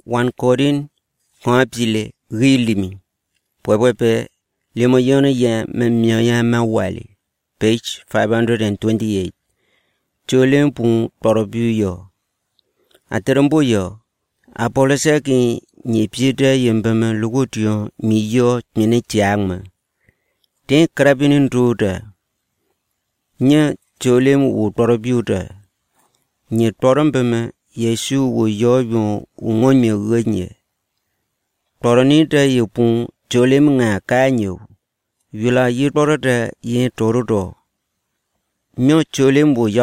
1 Korin Kwapile Rilimi Pwepepe Limoyona ya Memya Mawali page 528 Cholempu Torobuyo Ateromboyo Apolosaki Nipita Yembema Lugutio Miyo Minitiangma Ten Krabinin Ruda Nya Cholem u Torobuta Nye Torombema Yesu wo yoyo ungonye genye Toronita yepun Cholem nga kanyo Vila yitorota yin torodo Nyo Cholem wo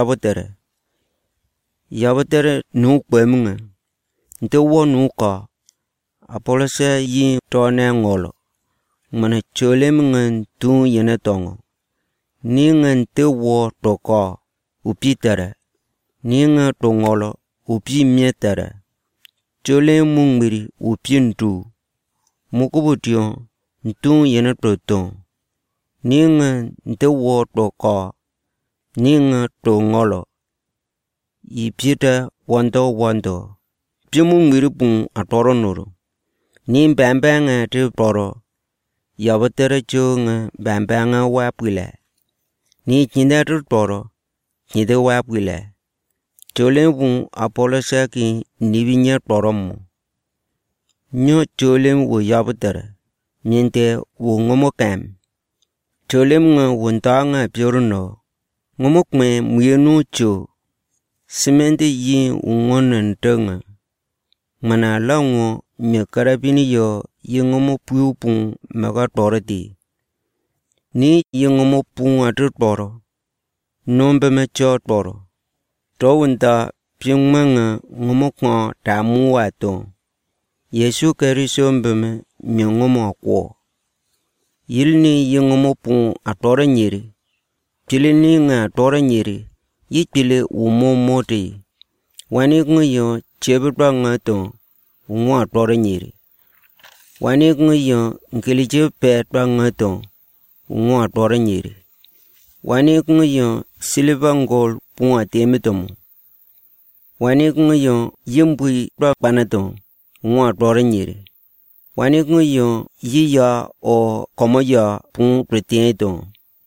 yabotere nukwemunga Nte wo nuka Apolasa yin tone ngolo Mana Cholem nga tun yene tongo Ni nga nte wo toka upitere Ni nga tongolo upi mietara Cholem mungmiri upi ntu Mukubutio ntun yene toton Ni nga nte wo toka Ni nga tongolo Ipita wando Pi mungmiri pun atoro noro Ni mbambanga te toro Yabatere cho nga mbambanga wapwile Ni kinda te toro Kinde wapwile Cholem Apolosaki nibinya toromo Nyo Cholem wo yabatere Miente wo ngomokam Cholem nga wontanga piorono Ngomokme muyenu cho Semente yin ungonan tenga Mana lango Nye karabini yo Yengomo puyupun Mega torati Ni yengomo pun atu toro Nombe mecho toro Towunta Pyungmanga ngomokwa tamu wato Yesu Keriso mbeme Miongomo kwa Yilni yengomo pun atore nyeri Pilini nga atore nyeri Yipile umo mote Wani ngayon chebetwa ngato Ungo atore nyeri Wani ngayon Nkeliche petwa ngato Ungo atore nyeri Wani ngayon Silver gold Punga temetomo Wani ngayon Yimbui Twa panaton Ungo atore nyeri Wani ngayon Yiya o komoya Pung preteneton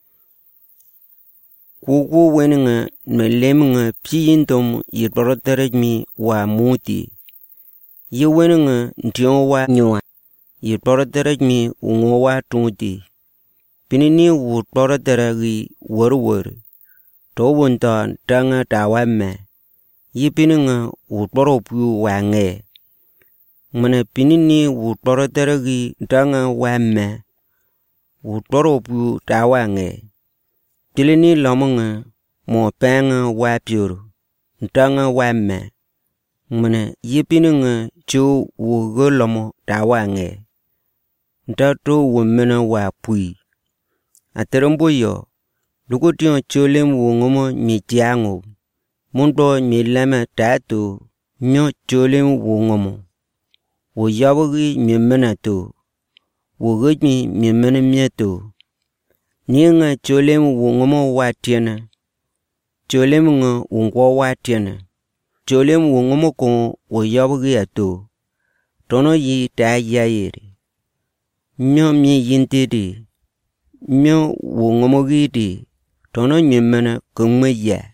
Kuku weni nga Nmelem nga Piyintom Yitoroterejmi wa muti Yi weni nga Ntiyon wa nyua Yitoroterejmi Ungo wa tungti Pinini wu toroteregi Wor Towunta tanga tawame Yipini nga utoropu wange Mana pinini utoroteregi tanga wame Utoropu tawange Tilini lomonga Mo penga wapiuru Tanga wame Mana yipini nga Chu wugo lomo tawange Ntato wumena wapui Ateromboyo Lukution Cholem wungomo mitiango Mundo mileme tatu Nyo Cholem wungomo Wuyabugi mimenato Wugujmi mimene mieto Nienga Cholem wungomo watiena Cholem nga wungwa watiena Cholem wungomo kon wuyabugi ato Tono yi ta yayiri Nyo mi yintidi Nyo wungomo gidi Tono nyemena kungme ya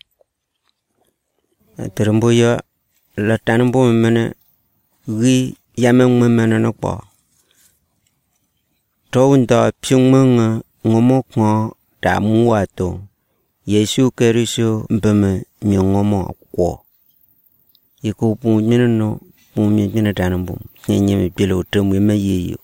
Teremboya La tanambo memena Gi yameng memena nakpa Towunta pyungmenga Ngomo kwa Tamu wato Yesu Keriso mbeme Myongomo kwa Yiku pun minano Pun minana tanambo Nyeme pilo temu yeyo